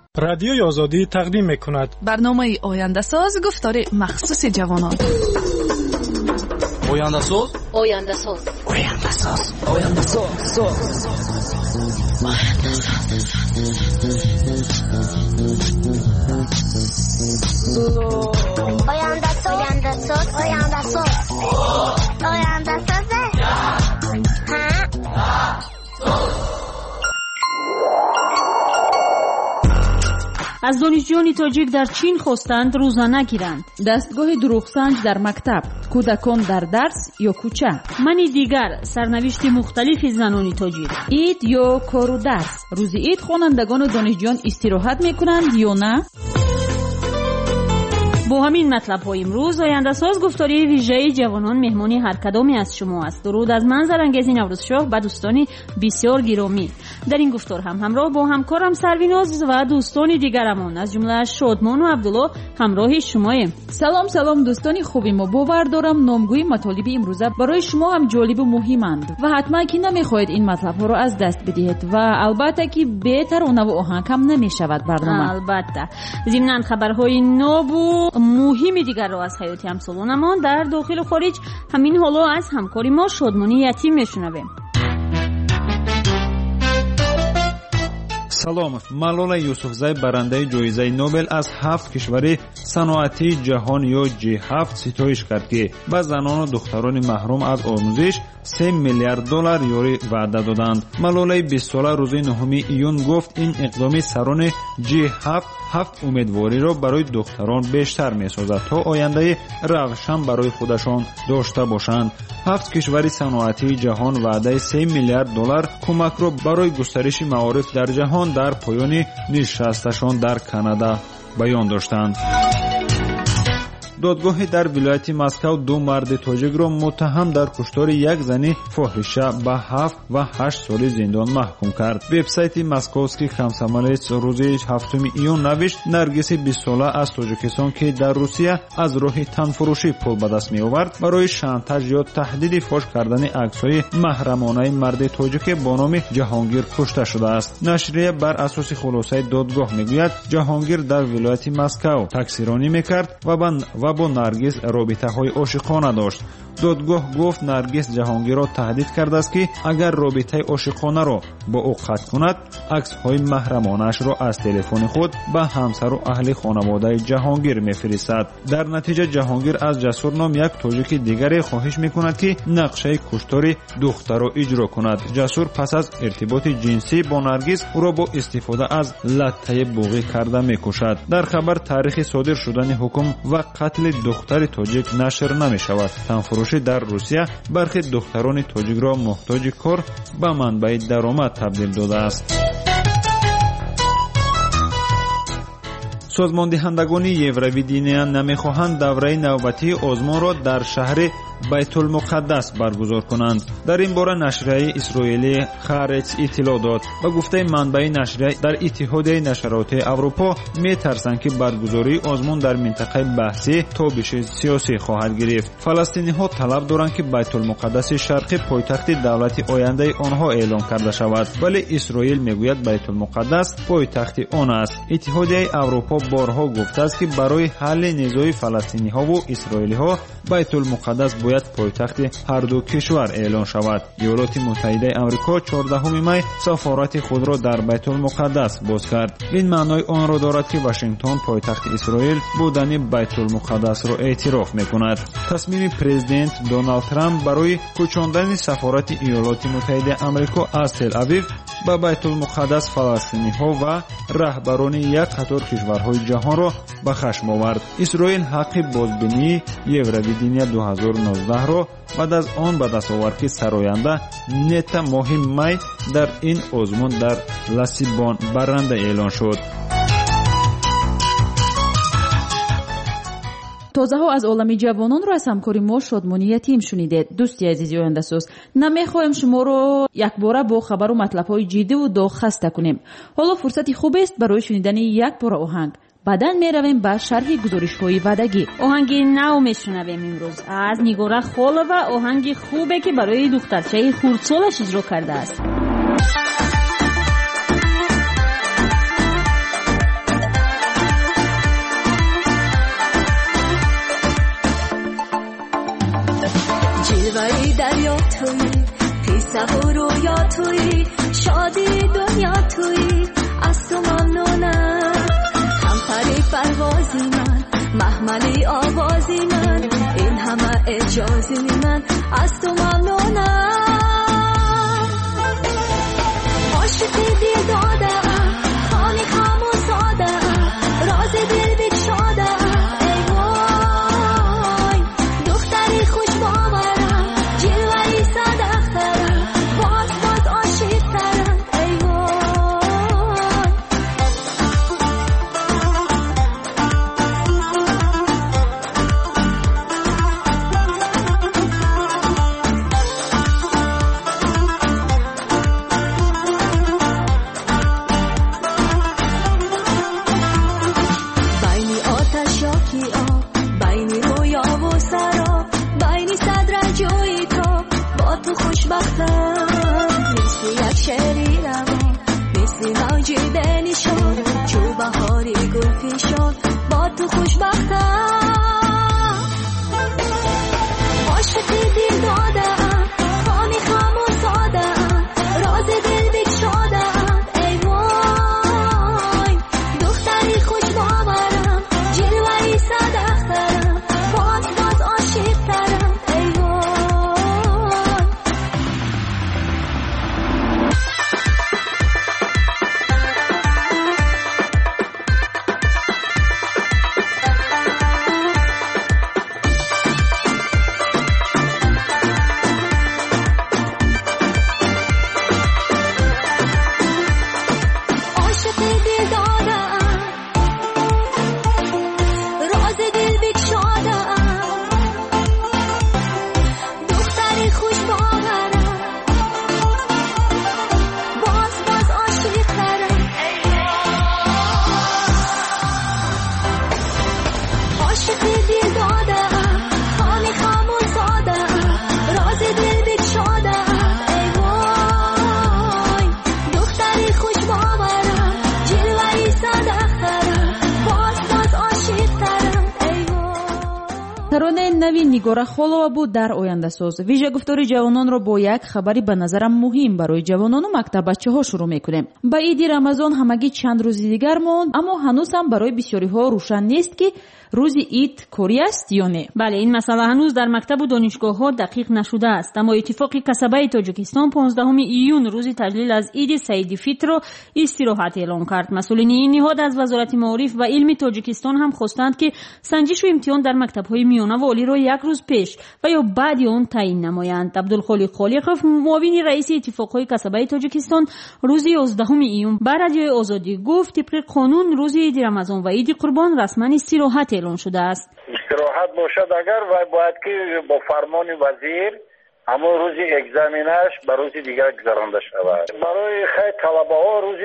رادیوی آزادی تقدیم می‌کند برنامه آینده ساز گفتار مخصوص جوانان. آینده ساز آینده ساز آینده ساز آینده ساز آینده ساز آینده ساز آینده ساز از دانشجویان تاجیک در چین خواستند روزه نگیرند. دستگاه دروغسنج در مکتب، کودکان در درس یا کوچه. منی دیگر، سرنوشت مختلف زنان تاجیک. عید یا کار و درس. روز عید خوانندگان و دانشجویان استراحت میکنند یا نه؟ با همین مطلب های امروز آینده ساز گفتاری ویژه جوانان مهمانی هر کدامی از شما است. درود از من زرانگیز نوروز شاه و دوستانی بسیار گرامی. در این گفتار هم همراه با همکارم سرویناز و دوستانی دیگرمان از جمله شادمان و عبدالله همراه شماییم. سلام دوستانی خوبی، ما باور دارم نامگوی مطالب امروزه برای شما هم جالب و مهمند و حتما که نمیخواهید این مطلب ها رو از دست بدهید و البته که بهتر و نو آهنگ هم نمیشود برنامه. البته ضمن خبرهای نو و مهم دیگر رو از حیات همسالانمان در داخل و خارج همین حالا از همکاری ما شادمانی یتیم میشنویم. سلام، مالولا یوسفزای برنده جایزه نوبل از 7 کشور صنعتی جهان یا G7 ستایش کرد که به زنان و دختران محروم از آموزش 3 میلیارد دلار یوری وعده دادند. مالولا 20 ساله روز 9 ایون گفت این اقدام سران G7 7 امیدواری را برای دختران بیشتر می‌سازد تا آینده روشن برای خودشان داشته باشند. 7 کشور صنعتی جهان وعده 3 میلیارد دلار کمک را برای گسترش معارف در جهان در پایان نشستشان در کانادا بیان داشتند. دادگاه در ولایت مسکو 2 مرد تاجیک را متهم در کشتار یک زن فاحشه به 7 و 8 سال زندان محکوم کرد. وبسایت مسکووسکی خامسومالیت روز 7 ایون نوشت نرگس 20 ساله از تاجیکستان که در روسیه از راه تنفروشی پول به دست می آورد برای شانتاژ یا تهدید فاش کردن عکس‌های محرمانه مرد تاجیک با نام جهانگیر کشته شده است. نشریه بر اساس خلاصه دادگاه میگوید جهانگیر در ولایت مسکو تکثیرانی میکرد و با نرگس رابطه‌های عاشقانه داشت. دادگاه گفت نرگس جهانگیر را تهدید کرده است که اگر رابطه عاشقانه را با او قطع کند عکس‌های محرمانه‌اش را از تلفن خود به همسر و اهل خانواده جهانگیر می‌فرستد. در نتیجه جهانگیر از جسور نام یک تاجیک دیگر خواهش می‌کند که نقشه کشتار دختر را اجرا کند. جسور پس از ارتباط جنسی با نرگس او را با استفاده از لطه بوغی کرده می‌کشد. در خبر تاریخ صادر شدن حکم و قتل دختر تاجیک نشر نمی‌شود. تنفروشی در روسیه برخی دختران تاجیک را محتاج کار به منبع درآمد تبدیل داده است. سازماندهندگان یورویدینیا نمیخواهند دوره نوبتی آزمون را در شهر بیت المقدس برگزار کنند. در این باره نشریه اسرائیلی خارج اطلاع داد. با گفته منبع نشریه در اتحادیه نشرات اروپا میترسند که برگزاری آزمون در منطقه بحثی تابش سیاسی خواهد گرفت. فلسطینی ها طلب دارند که بیت المقدس شرقی پایتخت دولت آینده آنها اعلام کرده شود، ولی اسرائیل میگوید بیت المقدس پایتخت آن است. اتحادیه اروپا بارها گفته است که برای حل نزاع فلسطینی ها و اسرائیلی ها بیت المقدس باید پایتخت هر دو کشور اعلان شود. ایالات متحده آمریکا 14 می سفارت خود را در بیت المقدس باز کرد. این معنای آن را دارد که واشنگتن پایتخت اسرائیل بودن بیت المقدس را اعتراف میکند. تصمیم پرزیدنت دونالد ترامپ برای کوچاندن سفارت ایالات متحده آمریکا از تل آویو به بیت المقدس فلسطینی ها و رهبران یک قطار کشورهای جهان را به خشم آورد. اسرائیل حق بازبینی یورویدینیا 2019 را بعد از آن به دست آورد که سراینده نتا ماه می در این آزمون در لسیبان برنده اعلان شد. تازه ها از عالم جوانان رو از همکاری ما شادمانی یتیم شنیدید. دوستی عزیزی آینده ساز، نمیخوایم شما رو یک باره با خبر و مطلب های جدی و داغ خسته کنیم. حالا فرصتی خوب است برای شنیدن یک باره آهنگ. بعدن میرویم به شرح گزارش های وعدگی. آهنگی نو میشنویم امروز از نیگاره خالوه. آهنگی خوبه که برای دخترچه خردسالش اجرا کرده است. تویی قصه و رویا تویی شادی دنیا تویی از تو ممنونم همپری پروازی من محملی آوازی من این همه اجازی من از تو ممنونم عاشقی دل دادم خانی خم و سادم راز دل بگشادم ای وای دختری خوش باورم جلوه‌ای صدق‌ترم باز عاشق‌ترم ای ترانه نوی نیگора خولова بود در آینده‌ساز. ویژه گفتار جوانان را با یک خبری به نظرم مهم برای جوانان و مکتب بچه‌ها شروع می‌کنیم. با عید رمضان همگی چند روز دیگر ماند، اما هنوز هم برای بسیاری‌ها روشن نیست که روز عید کاری است یا نه. بله، این مسئله هنوز در مکتب و دانشگاه‌ها دقیق نشده است، اما اتفاق کسبه تاجیکستان 15 ایون روز تجلیل از عید سعید فطر را استراحت اعلام کرد. مسئولین این نهاد از وزارت معارف و علم تاجیکستان هم خواستند که سنجش و امتحان در مکتب‌های میانه و عالی را یک روز پیش و یا بعد آن تعیین نمایند. عبدالخالق خالقов معاون رئیس اتفاق‌های کسبه تاجیکستان روز 11 ایون بر رادیو آزادی گفت طبق قانون روز عید رمضان و عید قربان رسما استراحت اعلان شده است. استراحت باشد اگر باید که با فرمان وزیر همون روز اگزامینش به روز دیگر گذرانده شود. برای خیلی طلبه ها روز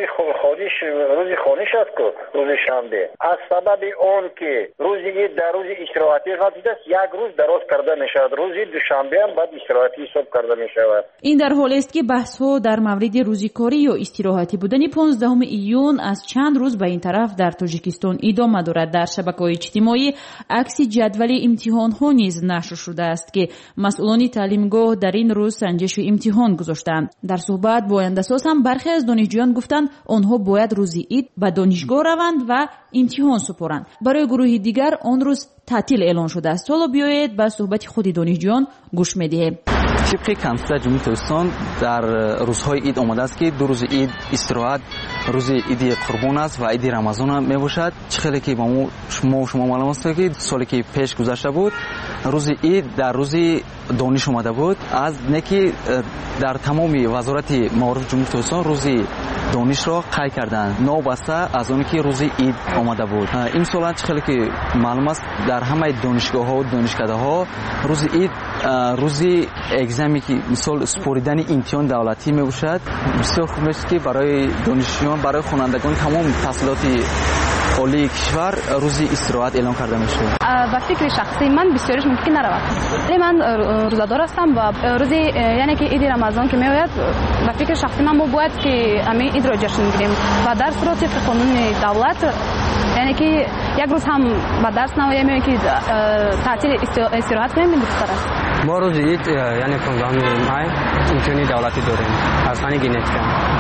خانش است که روز شنبه از سبب اون که روزی در روز استراحتی قضیه است یک روز دراز کرده می شود. روز دوشنبه هم بعد استراحتی حساب کرده می شود. این در حالی است که بحث ها در مورد روزی کاری یا استراحتی بودن 15 ایون از چند روز به این طرف در تاجیکستان ادامه دارد. در شبکه‌های اجتماعی عکس جدول امتحان ها نیز نشر شده است که مسئولان تعلیمگاه در این روز سنجش و امتحان گذاشتند. در صحبت با آینده‌ساز هم برخی از دانشجویان گفتند آنها باید روز عید به دانشگاه روند و امتحان سپارند. برای گروه دیگر آن روز تعطیل اعلان شده است. حالا بیایید به صحبت خود دانشجویان گوش می‌دهیم. طبق کنسول جمهوری تاجیکستان در روزهای عید آمده است که دو روز عید استراحت، روز عید قربان است و عید رمضان هم میباشد. چخیلی که با شما معلوم است که سالی که پیش گذشته بود روز عید در روز دانش آمده بود، از نکی در تمام وزارت معارف جمهوری تاجیکستان روز دانش را قید کردند نوبسته از اون که روز عید آمده بود. این سال چخیلی که معلوم است در همه دانشگاه ها و دانشکده ها روز عید روز اگزمی که مثال سپاریدن امتحان دولتی می باشد. بسیار خوب است که برای دانشجویان، برای خوانندگان تمام تحصیلات عالی کشور روز استراحت اعلان کرده میشه. و فکر شخصی من بسیارش ممکن نرود. ولی من روزدار هستم و روز یعنی که عید رمضان که میآید و فکر شخصی من باید که همین عید را جشن بگیریم و در صورت قانون دولت یعنی که یک روز هم با درس نمیایم که تعطیل استراحت کنیم بهتر است. ما روز عید یعنی 15 مای امتحان دولتی داریم از فن گنتیک.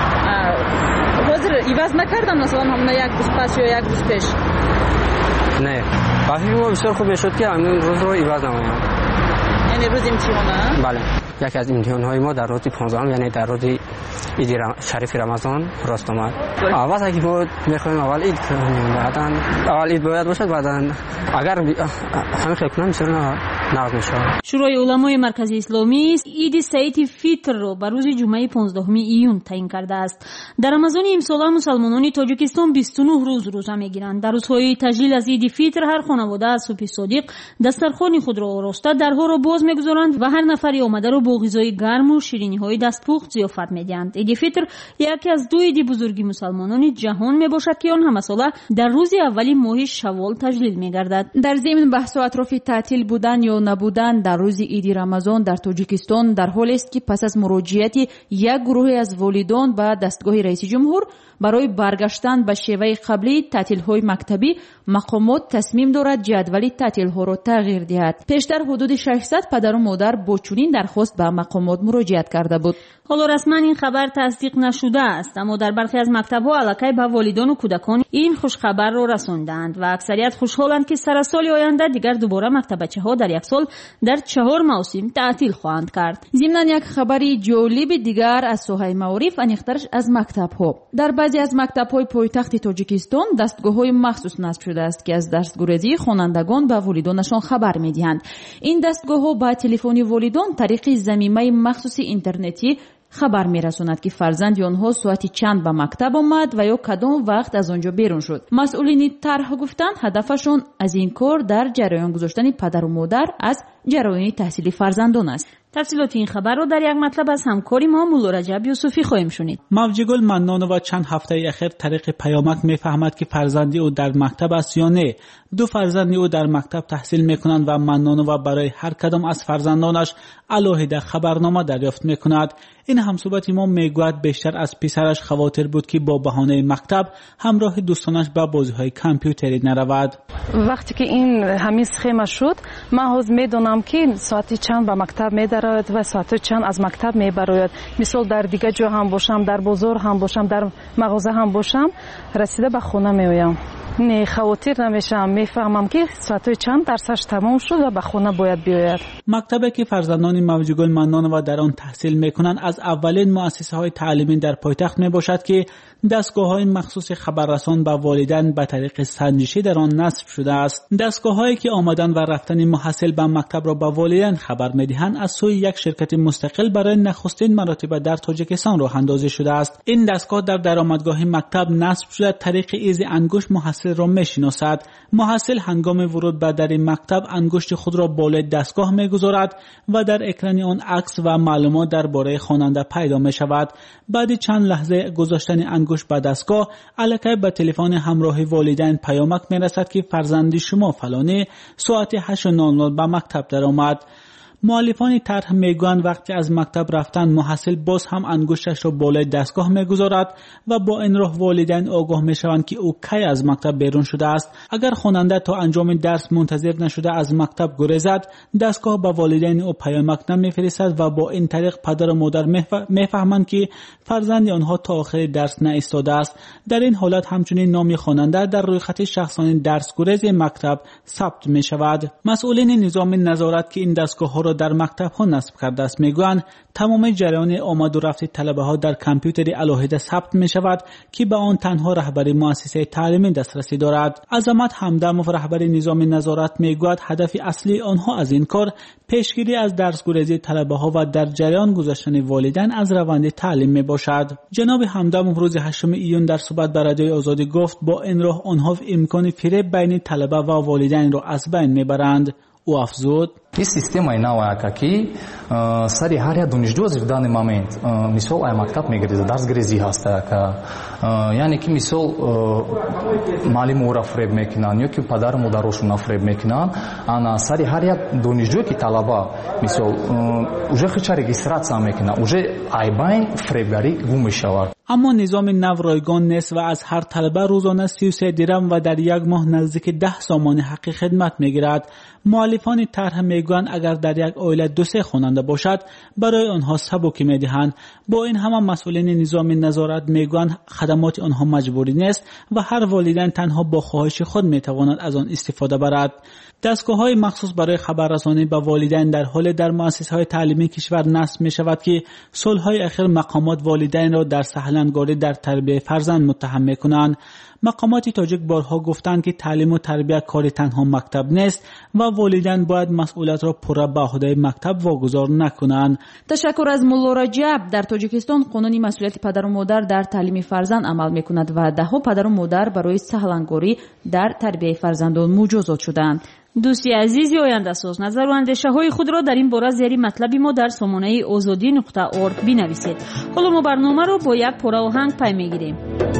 حاضر عوض نکردم مثلا همون یک روز پس یا یک روز پیش؟ نه وقتی ما بسیار خوب شد که همون روز رو عوض نماییم. یعنی روز امتحانه؟ بله یکی از امتحان‌های ما در روز 15 یعنی در روز عید شریف رمضان راست آمد. اول اگه ما می‌خوایم اول عید کنیم بعداً اول عید باید باشد بعداً اگر همین خیلی کنم میشه نقض میشه. شورای علمای مرکزی اسلامی عید سعید فطر رو بر روز جمعه 15 ایون تعیین کرده است. در رمضان امسال مسلمانان تاجیکستان 29 روز روزه میگیرند. در روزهای تجلیل از عید فطر هر خانواده از صبح صادق دسترخوان خود را آراسته درها را باز میگذارند و هر نفری آمده را با غذای گرم و شیرینی‌های دستپخت ضیافت میدهند. عید فطر یکی از دو عید بزرگ مسلمانان جهان میباشد که آن همساله در روز اولی ماه شوال تجلیل میگردد. در ضمن بحث و اطراف تعطیل بودن یا نبودن در روز عید رمضان در تاجیکستان در حالی است که پس از مراجعت یک گروه از والدان به دستگاه رئیس جمهور برای برگشتن به شیوه قبلی تعطیل‌های مکتبی، مقامات تصمیم دارد جدول تعطیل‌ها را تغییر دهد. پیشتر حدود 600 پدر و مادر با چنین درخواست به مقامات مراجعت کرده بود. حالا رسما این خبر تصدیق نشده است، اما در برخی از مکتب‌ها الکی به والدان و کودکان این خوش خبر را رساندند و اکثریت خوشحالند که سر سال آینده دیگر دوباره مکتبچه‌ها در یک سال در 4 موسم تعطیل خواهند کرد. ضمن یک خبری جالب دیگر از ساحه معارف انیخترش از مکتب‌ها. در بعضی از مکتب‌های پایتخت تاجیکستان دستگاه‌های مخصوص نصب شده است که از درس‌گریزی خوانندگان به والدانشان خبر می‌دهند. این دستگاه‌ها با تلفن والدان طریق ضمیمه مخصوص اینترنتی خبر می‌رساند که فرزند آنها ساعتی چند به مکتب آمد و یا کدام وقت از آنجا بیرون شد. مسئولین طرح گفتند هدفشون از این کار در جریان گذاشتن پدر و مادر از جریان تحصیلی فرزندان است. تفصیلات این خبر را در یک مطلب از همکاری ما مولا رجب یوسفی خواهیم شنید. موجگل منانووا چند هفته اخیر طریق پیامک میفهمد که فرزندی او در مکتب است یا نه. 2 فرزندی او در مکتب تحصیل میکنند و منانووا برای هر کدام از فرزندانش علاوه خبرنامه دریافت میکند. این همصحبت ما میگوید بیشتر از پسرش خواطر بود که با بهانه مکتب همراه دوستانش به بازی‌های کامپیوتری نرود. وقتی که این همین سخیمه شد من هنوز میدونم که ساعتی چند به مکتب میدراید و ساعتی چند از مکتب میبراید. مثال در دیگه جا هم باشم، در بازار هم باشم، در مغازه هم باشم، رسیده به خونه میایم. نه خواطر نمیشم، میفهمم که ساعتی چند درسش تمام شد و به خونه باید بیاید. مکتبی که فرزندان موجگل منانووا در آن تحصیل میکنند از اولین مؤسسه‌های تعلیمی در پایتخت میباشد که دستگاه‌های مخصوص خبررسان به والدین به طریق سنجشی در آن نصب شده است. دستگاه‌هایی که آمدن و رفتن محصل به مکتب را به والدین خبر می‌دهند از سوی یک شرکت مستقل برای نخستین مراتب در تاجیکستان راه اندازی شده است. این دستگاه در درآمدگاه مکتب نصب شده طریق ایز انگشت محصل را می‌شناسد. محصل هنگام ورود به در مکتب انگشت خود را بالای دستگاه می‌گذارد و در اکران آن عکس و معلومات درباره خواننده پیدا می‌شود. بعد چند لحظه گذاشتن انگشت به دستگاه الکی به تلفن همراه والدین پیامک میرسد که فرزند شما فلانی ساعت 8:00 به مکتب درآمد. مؤلفان طرح میگویند وقتی از مکتب رفتن محصل باز هم انگشتش را بالای دستگاه میگذارد و با این راه والدین آگاه میشوند که او کی از مکتب بیرون شده است. اگر خواننده تا انجام درس منتظر نشده از مکتب گریزد دستگاه به والدین او پیامک نمیفرستد و با این طریق پدر و مادر میفهمند که فرزند آنها تا آخر درس نایستاده است. در این حالت همچنین نام خواننده در رویخط شخصانی درس گریز مکتب ثبت می شود. مسئولین نظام نظارت که این دستگاه ها را در مکتب ها نصب کرده است میگویند تمام جریان آمد و رفت طلبه ها در کامپیوتری علاهده ثبت می شود که به آن تنها رهبر مؤسسه تعلیمی دسترسی دارد. عظمت همدموف رهبر نظام نظارت میگوید هدف اصلی آنها از این کار پیشگیری از درس‌گریزی طلبه ها و در جریان گذاشتن والدین از روند تعلیم می باشد. جناب همدموف روز 8 ایون در صحبت با رادیوی آزادی گفت با این راه آنها امکان فریب بین طلبه و والدین را از بین میبرند. او افزود И система новая, какие сари ҳар донишҷӯ в данный момент мисол ай мактаб мегирад дарс гирезӣ ҳаста ка яъне ки мисол маълимора фреб мекунанд ё ки падару модарошона фреб мекунанд ана сари ҳар як донишҷӯе ки талаба мисол уже хича регистратсия мекунад уже айбайн фребгарӣ гум мешавад. اما نظام نو رایگان نیست و از هر طلبه روزانه 33 درم و در یک ماه نزدیک 10 سامان حقی خدمت میگیرد. مؤلفان طرح میگویند میگویند اگر در یک عائله 2-3 خواننده باشد برای آنها سبکی میدهند. با این هم مسئولین نظام نظارت میگویند خدمات آنها مجبوری نیست و هر والدین تنها با خواهش خود میتواند از آن استفاده برد. دستگاه‌های مخصوص برای خبررسانی به والدین در حال در مؤسسه‌های تعلیمی کشور نصب می‌شود که سال‌های اخیر مقامات والدین را در سهلنگاری در تربیت فرزند متهم می‌کنند. مقامات تاجیک بارها گفتند که تعلیم و تربیت کار تنها مکتب نیست و والدین باید مسئولیت را پورا به عهده مکتب واگذار نکنند. تشکر از مولا رجب. در تاجیکستان قانون مسئولیت پدر و مادر در تعلیم فرزند عمل می‌کند و ده‌ها پدر و مادر برای سهلنگاری در تربیت فرزندان مجازات شدند. دوستی عزیزی آینده ساز، نظر و اندیشه های خود را در این باره زیر مطلبی ما در سامانه azadi.org بنویسید. حالا ما برنامه را با یک پاره آهنگ پی میگیریم.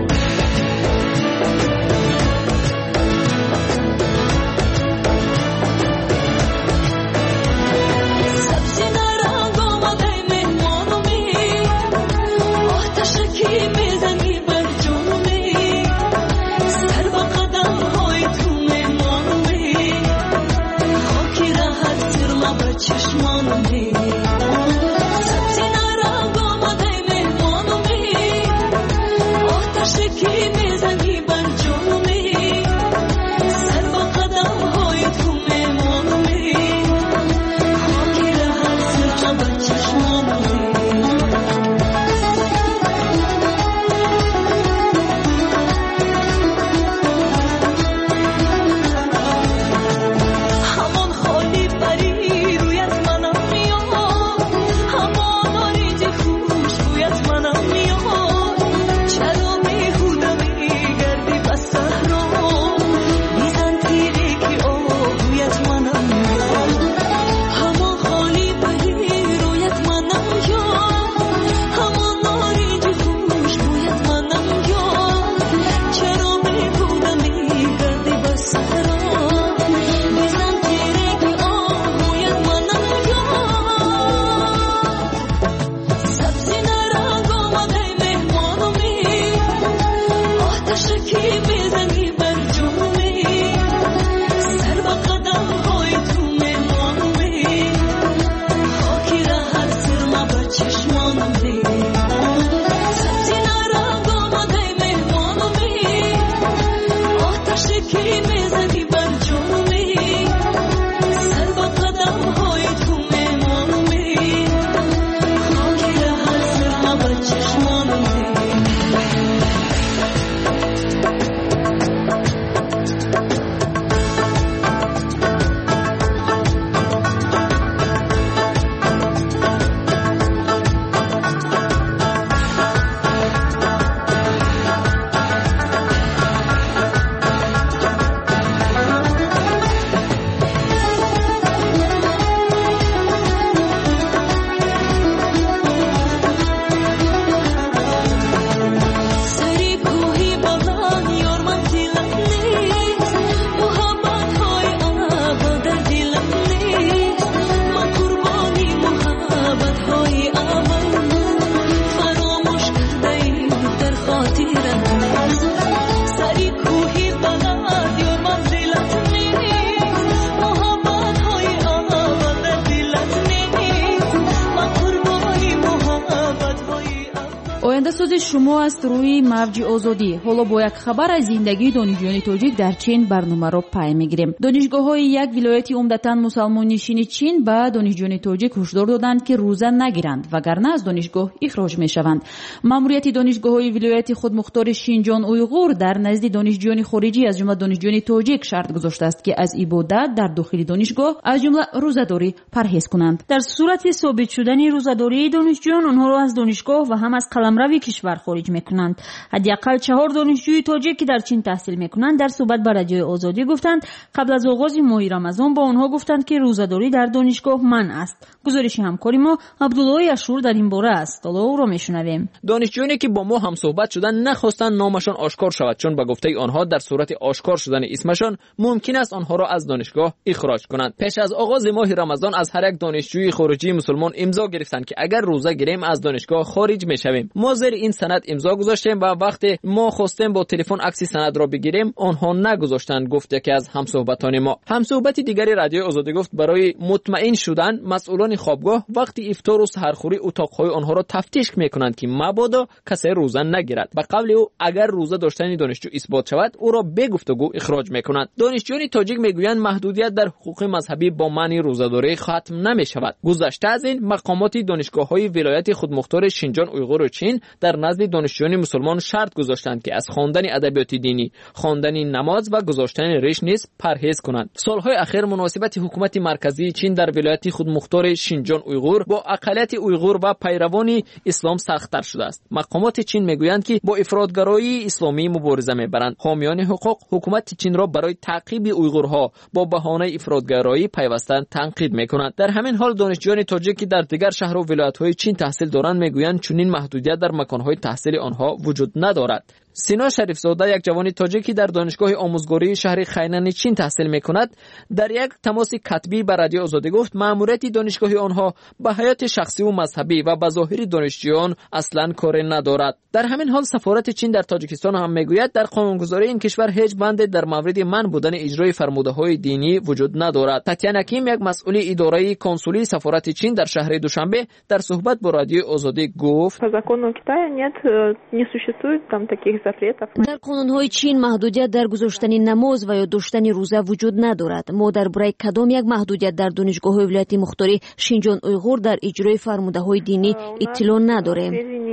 شما است روی موج آزادی. حالا با یک خبر از زندگی دانشجویان تاجیک در چین برنامه را پی میگیریم. دانشگاه‌های یک ولایت عمدتاً مسلمان نشین چین به دانشجویان تاجیک هشدار دادند که روزه نگیرند وگرنه از دانشگاه اخراج میشوند. ماموریت دانشگاه‌های ولایت خودمختار شینجان اویغور در نزد دانشجویان خارجی از جمله دانشجویان تاجیک شرط گذاشته است که از عبادت در داخل دانشگاه از جمله روزه‌داری پرهیز کنند. در صورت ثابت شدن روزه‌داری دانشجویان آنها را از دانشگاه و هم از قلمرو کشور خارج میکنند. حداقل 4 دانشجوی تاجیک که در چین تحصیل میکنند در صحبت با رادیو آزادی گفتند قبل از آغاز ماه رمضان با آنها گفتند که روزه‌داری در دانشگاه منع است. گزارش همکاری ما عبدالله اشور در این باره است. حالا او را میشنویم. دانشجویانی که با ما هم صحبت شدند نخواستند نامشان آشکار شود چون به گفته آنها در صورت آشکار شدن اسمشان ممکن است آنها را از دانشگاه اخراج کنند. پیش از آغاز ماه رمضان از هر یک دانشجوی خارجی مسلمان امضا گرفتند که اگر روزه گیریم از دانشگاه خارج میشویم. ما زیر این سند امضا گذاشتیم و وقتی ما خواستیم با تلفن عکس سند را بگیریم آنها نگذاشتند، گفت یکی از همصحبتان ما. همصحبت دیگری رادیو آزادی گفت برای مطمئن شدن مسئولان خوابگاه وقتی افطار و سحرخوری اتاقهای آنها را تفتیش میکنند که مبادا کسی روزه نگیرد. به قول او اگر روزه داشتن دانشجو اثبات شود او را به گفتگو اخراج میکنند. دانشجویان تاجیک میگویند محدودیت در حقوق مذهبی با معنی روزه‌داری ختم نمیشود. گذشته از این مقامات دانشگاه‌های ولایت خودمختار شینجان اویغور و چین در نزد دانشجویان مسلمان شرط گذاشتند که از خواندن ادبیات دینی، خواندن نماز و گذاشتن ریش نیز پرهیز کنند. سالهای اخیر مناسبت حکومت مرکزی چین در ولایت خودمختار شینجان اویغور با اقلیت اویغور و پیروان اسلام سخت‌تر شده است. مقامات چین میگویند که با افراطگرایی اسلامی مبارزه میبرند. حامیان حقوق حکومت چین را برای تعقیب اویغورها با بهانه افراطگرایی پیوستن تنقید میکنند. در همین حال دانشجویان تاجیک که در دیگر شهر و ولایت‌های چین تحصیل دارند میگویند چنین محدودیت در مکان‌های تحصیلی آنها وجود ندارد. سینا شریفزاده یک جوان تاجیکی در دانشگاه آموزگاری شهر خینان چین تحصیل میکند در یک تماس کتبی با رادیو آزادی گفت مأموریت دانشگاه آنها به حیات شخصی و مذهبی و به ظاهر دانشجویان اصلا کاری ندارد. در همین حال سفارت چین در تاجیکستان هم میگوید در قانونگذاری این کشور هیچ بند در مورد منع بودن اجرای فرموده‌های دینی وجود ندارد. تاتیانا کیم یک مسئول اداره کنسولی سفارت چین در شهر دوشنبه در صحبت با رادیو آزادی گفت در قانون‌های چین محدودیت در گذاشتن نماز و یا داشتن روزه وجود ندارد. ما درباره کدام یک محدودیت در دانشگاه‌های ولایت مختار شینجان اویغور در اجرای فرموده‌های دینی اطلاع نداریم.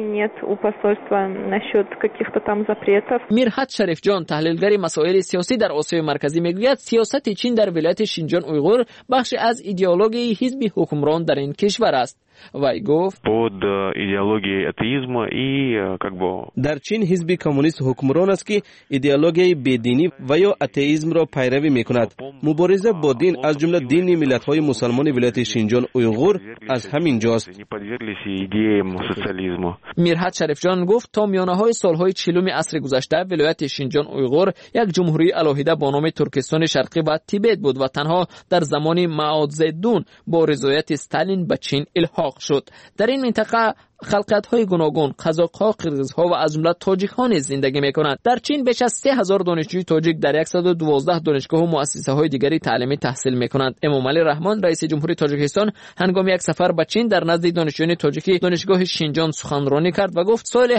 میرحت شریف جان تحلیلگر مسائل سیاسی در آسیای مرکزی میگوید سیاست چین در ولایت شینجان اویغور بخشی از ایدئولوژی حزب حکمران در این کشور است. وی گفت در چین حزب کمونیست حکمران است که ایدئولوژی بیدینی و یا اتئیسم را پیروی میکند. مبارزه با دین از جمله دین ملت‌های مسلمان ولایت شینجان اویغور از همین جاست. میرحت شریف جان گفت تا میانه‌های سال‌های 40 عصر گذشته ولایت شینجان اویغور یک جمهوری علاهیده با نام ترکستان شرقی و تیبت بود و تنها در زمان معاد زیدون با رضایت استالین به چین الحاق شد. در این منطقه خلقیت‌های گوناگون، قزاق‌ها، قرغیزها و از جمله تاجیک‌ها نیز زندگی می‌کنند. در چین بیش از 3000 دانشجوی تاجیک در 112 دانشگاه و مؤسسه‌های دیگری تعلیمی تحصیل می‌کنند. امامعلی رحمان رئیس جمهوری تاجیکستان هنگام یک سفر به چین در نزد دانشجویان تاجیکی دانشگاه شینجان سخنرانی کرد و گفت سال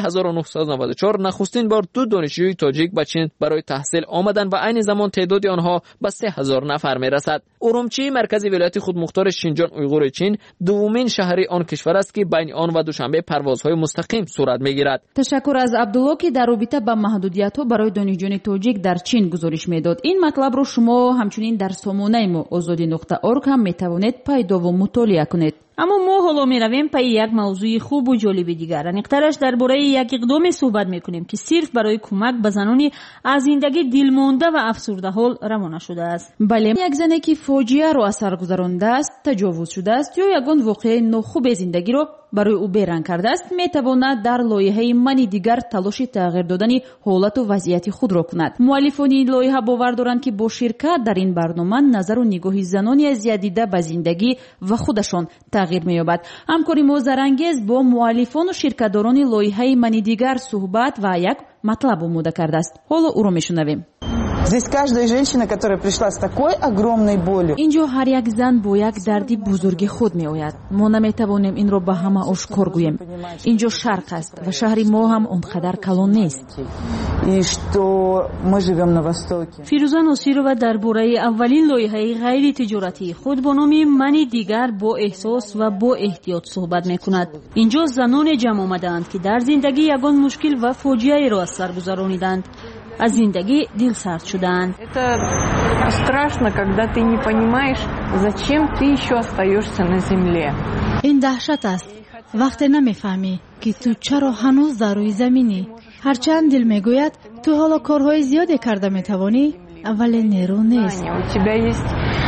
1994 نخستین بار 2 دانشجوی تاجیک به چین برای تحصیل آمدند و عین زمان تعداد آنها به 3000 نفر می‌رسد. ارومچی مرکز ولایت خودمختار شینجان اویغور چین دومین شهر آن کشور است که بین آن و دوشنبه پروازهای مستقیم صورت میگیرد. تشکر از عبدالله که در رابطه با محدودیت‌ها برای دانشجویان تاجیک در چین گزارش میداد. این مطلب رو شما همچنین در سامانه ما azadi.org هم میتوانید پیدا و مطالعه کنید. اما ما حالا میرویم پای یک موضوع خوب و جالب دیگر. نقطه‌اش درباره یک اقدام صحبت میکنیم که صرف برای کمک به زنانی از زندگی دلمانده و افسرده حال روانه شده است. بله، یک زنی که فاجعه را اثر گذرانده است، تجاوز شده است یا یگان واقعه ناخوب زندگی را برای او بیران کرده است، میتواند در لایحه من دیگر تلاش تغییر دادن حالت و وضعیت خود را کند. مؤلفان این لایحه باور دارند که با شرکت در این برنامه نظر و نگاه زنانی از دیده به زندگی و خودشان تغییر می‌یابد. همکاری موزرانگیز با مؤلفان و شرکت‌داران لایحه من دیگر صحبت و یک مطلب آماده کرده است. حالا او را میشنویم. Здесь каждая женщина, которая пришла с такой огромной болью. اینجا هر یک زن با یک دردی بزرگ خود می آید. ما نمیتوانیم این را به همه آشکار گوییم. اینجا شرق است و شهر ما هم اونقدر کلان نیست. И что мы живем на востоке. فیروزه ناصرова درباره اولین لایحه غیر تجارتی خود با نام من دیگر با احساس و با احتیاط صحبت میکند. اینجا زنان جمع آمدند که در زندگی یگان مشکل و فاجعه را از سر گذرانیدند. از زندگی دل سرد شدند. Это страшно, когда ты не понимаешь, зачем ты еще остаешься на земле. این دهشت است. وقتی نمیفهمی که تو چرا هنوز در روی زمینی. هرچند دل میگوید تو حالا کارهای زیادی کرده میتوانی، ولی نیرو نیست. У тебя есть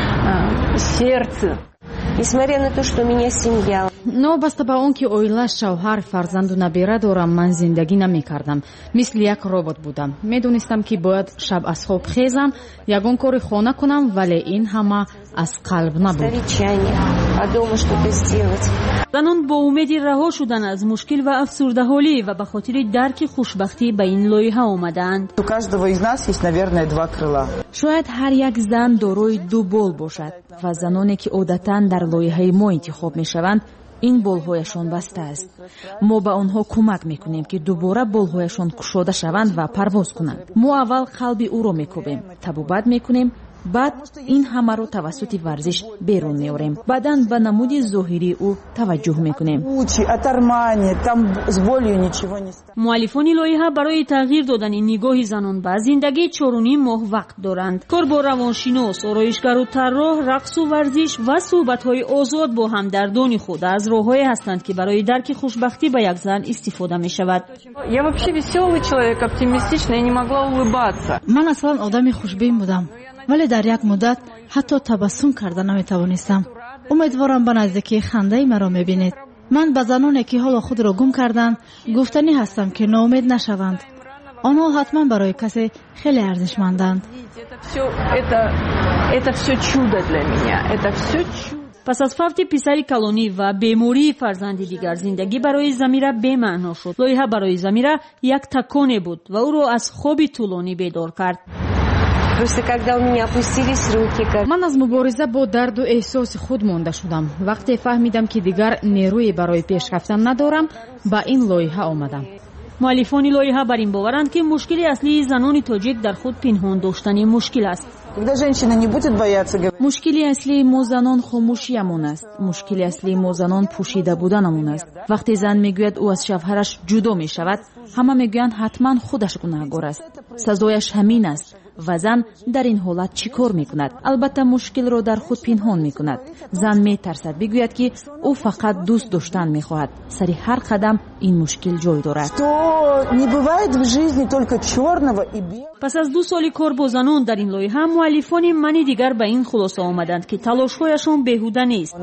сердце. Несмотря на то, что у меня семья. نوبسته به اون که اویلا شوهر فرزند و نبیره دارم، من زندگی نمی کردم. مثل یک ربات بودم. میدونستم که باید شب از خواب خیزم، یگان کار خانه کنم، ولی این همه از قلب نبود. а дома что-то сделать. زنان با امید رها شدن از مشکل و افسرده‌حالی و به خاطر درک خوشبختی به این لایحه آمدند. У каждого из нас есть, наверное, два крыла. شاید هر یک زن دارای دو بال باشد و زنانی که عادتاً در لایحه ما انتخاب می‌شوند این بالهایشان بسته است. ما به آنها کمک میکنیم که دوباره بالهایشان گشوده شوند و پرواز کنند. ما اول قلب او را میکوبیم، طبوبت میکنیم، بعد این همه رو توسط ورزش بیرون میاریم. بعداً به نمود ظاهری او توجه میکنیم. مؤلفان لایحه برای تغییر دادن نگاه زنان به زندگی 4.5 ماه وقت دارند. کار با روانشناس، آرایشگر و طراح، رقص و ورزش و صحبت‌های آزاد با همدردان خود از راه‌هایی هستند که برای درک خوشبختی به یک زن استفاده می‌شود. Я вообще веселый человек, оптимистичный, я не могла улыбаться. من اصلا آدم خوشبین بودم، ولی در یک مدت حتی تبسم کرده نمیتوانستم. امیدوارم به نزدیکی خنده مرا میبینید. من به زنانی که حال خود را گم کردند گفتنی هستم که ناامید نشوند. آنها حتما برای کسی خیلی ارزشمندند. Это все чудо для меня. Это все чудо. پس از فوت پسر کلانی و بیماری فرزند دیگر زندگی برای زمیره بی‌معنا شد. لایحه برای زمیره یک تکانی بود و او را از خواب طولانی بیدار کرد. من از مبارزه با درد و احساس خود مانده شدم. وقتی فهمیدم که دیگر نیروی برای پیش رفتن ندارم، با این لایحه آمدم. مؤلفان لایحه بر این باورند که مشکل اصلی زنان تاجیک در خود پنهان داشتن مشکل است. مشکل اصلی ما زنان خاموشی‌مان است. مشکل اصلی ما زنان پوشیده بودنمون است. وقتی زن میگوید او از شوهرش جدا میشود، همه میگویند حتما خودش گناهکار است. سزایش همین است. و زن در این حالت چی کار میکند؟ البته مشکل رو در خود پنهان میکند. زن میترسد بگوید که او فقط دوست داشتن میخواهد. سر هر قدم این مشکل جای دارد. پس از 2 سال کار با زنان در این لایحه، مؤلفان منی دیگر به این خلاصه آمدند که تلاش‌هایشان بیهوده نیست.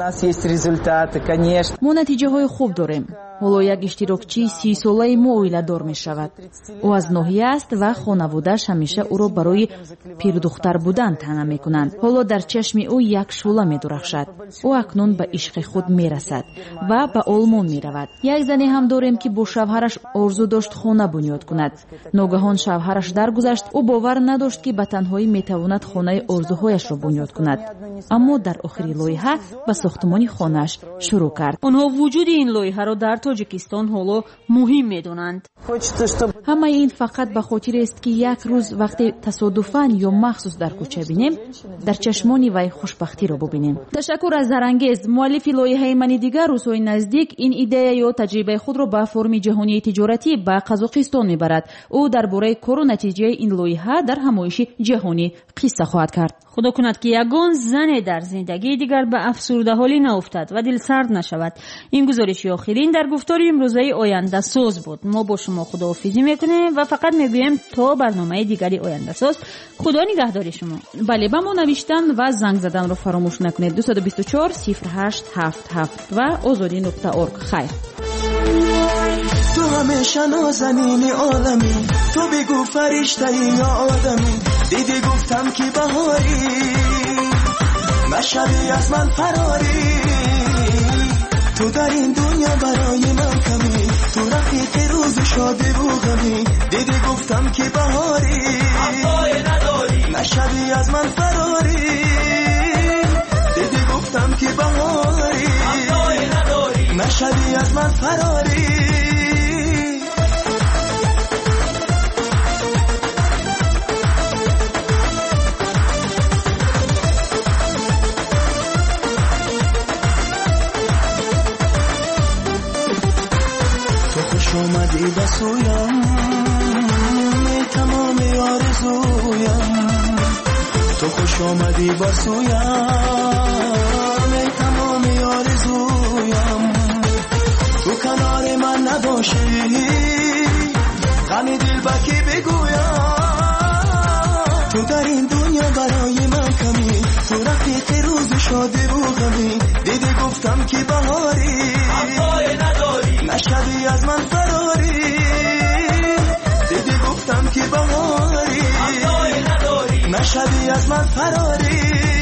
ما نتیجه های خوب داریم. حالا یک اشتراکچی 30 ساله ما اویله دار می شود. او از ناحیه است و خانواده‌اش همیشه او را برای پیر دختر بودن تنه می کنند. حالا در چشم او یک شعله می درخشد. او اکنون به عشق خود می رسد و به آلمان می رود. یک زنی هم داریم که با شوهرش آرزو داشت خانه بنیاد کند. ناگهان شوهرش درگذشت. او باور نداشت که به تنهایی می تواند خانه آرزوهایش را بنیاد کند. اما در آخری لایحه به ساختمان خانه‌اش شروع کرد. آنها وجود این لایحه را در تاجیکستان حالا مهم می‌دانند. همه این فقط به خاطر است که یک روز وقتی تصادفاً یا مخصوص در کوچه بینیم، در چشمان وی خوشبختی را ببینیم. تشکر از زرانگیز مؤلف لایحه من دیگر روزهای نزدیک این ایده یا تجربه خود را به فرم جهانی تجارتی به قزاقستان میبرد. او درباره کار و نتیجه این لایحه در همایش جهانی قصه خواهد کرد. خدا کند که یگان زن در زندگی دیگر به افسرده‌حالی نیفتد و دل سرد نشود. این گزارش آخرین در گفتار امروزه آینده ساز بود. ما با شما خداحافظی میکنیم و فقط میگوییم تا برنامه دیگری آینده ساز. خدا نگهدار شما. بله، با ما نوشتن و زنگ زدن رو فراموش نکنید. 224 0877 و azadi.org. خیر. تو همیشه نازنین عالمی، تو بگو فرشته یا آدمی، دیدی گفتم که بهاری، مشهدی از من فراری، تو در این دنیا برای من کمی، تو رفیق روز شادی و غمی، دیدی گفتم که بهاری، مشهدی از من فراری، دیدی گفتم که بهاری، مشهدی از من فراری. اومدی بسویم تمام آرزویم، تو خوش آمدی بسویم تمام آرزویم، تو کنار من نباشی غمی دل بکی بگویم، تو در این دنیا برای من کمی، تو رفیق روز شادی و غمی، دیدی گفتم که بهاری مشهدی از من فراری، دیدی گفتم که بهاری مشهدی از من فراری.